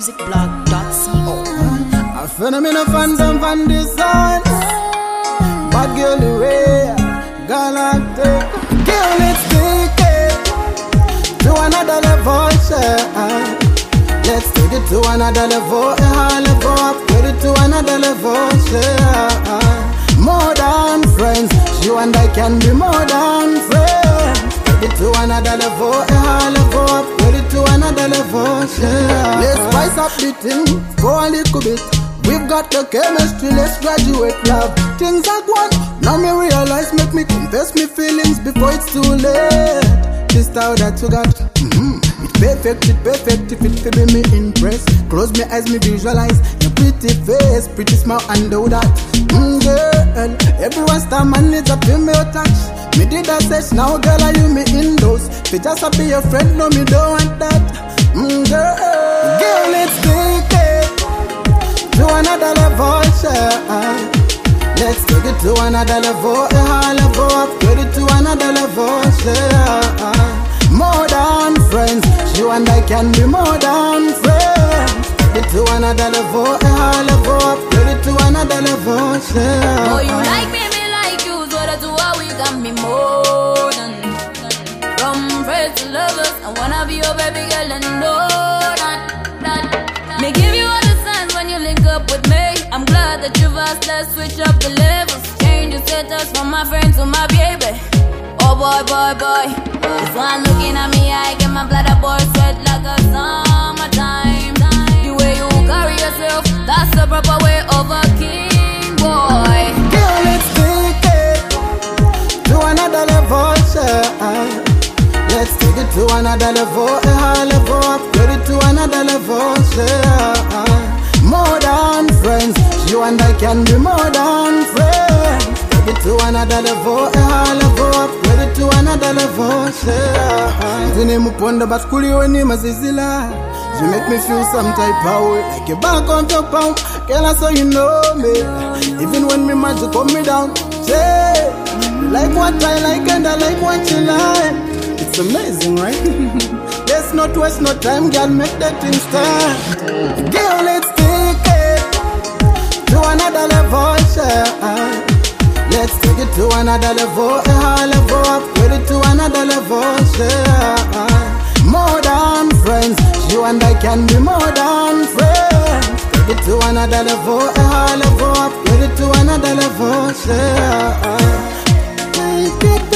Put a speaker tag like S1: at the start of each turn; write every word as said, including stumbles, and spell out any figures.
S1: music blog dot co.
S2: A phenomenal fandom van design. Bad girl the way galactic. Girl, let's take it to another level, yeah. Let's take it to another level, yeah, level up, get it to another level, yeah. More than friends, you and I can be more than friends. Get it to another level, yeah, level up, get it to another level, yeah. Let's spice up the thing for a little bit. We've got the chemistry, let's graduate, love. Things are gone, now me realize, make me confess me feelings before it's too late. This style that you got, mm-hmm. It's perfect, it's perfect if it feel me impress. Close my eyes, me visualize your pretty face, pretty smile and do that. Mm, girl, everyone's time man needs a female touch. Me did a search, now girl are you me in those. If you just be your friend, no me don't want that. Mm, girl, girl, let's take it to another level, yeah. Let's take it to another level, yeah, level up, get it to another level, yeah. More than friends, you and I can be more than friends. Get it to another level, yeah, level up, get it to another level, yeah.
S3: Oh, you like me, me like you, so that's why we got me more than. From friends to lovers, I wanna be your baby girl and know that, that. Me give you all the signs when you link up with me. I'm glad that you've asked, let's switch up the levels. Change the status from my friend to my baby. Oh boy, boy, boy. This one looking at me, I get my blood up or sweat like a summertime. The way you carry yourself, that's the proper way of a king, boy.
S2: Girl, let's take it to another level, yeah. Let's take it to another level, yeah, level up, get it to another level, yeah. More than friends, you and I can be more than friends. Take it to another level, yeah, level up, get it to another level, yeah. Zine muponda baskuli weni mazizila. You make me feel some type of way, like you're back on top of. Girl, I saw you know me. Even when me mad, you cut me down. Yeah, you like what I like and I like what you like. It's amazing, right? Let's not waste no time, girl, make that thing start. Girl, let's take it to another level, yeah. Let's take it to another level, yeah, level up, get it to another level, yeah. More than friends, you and I can be more than friends. Take it to another level, yeah, level up, get it to another level, yeah. Take it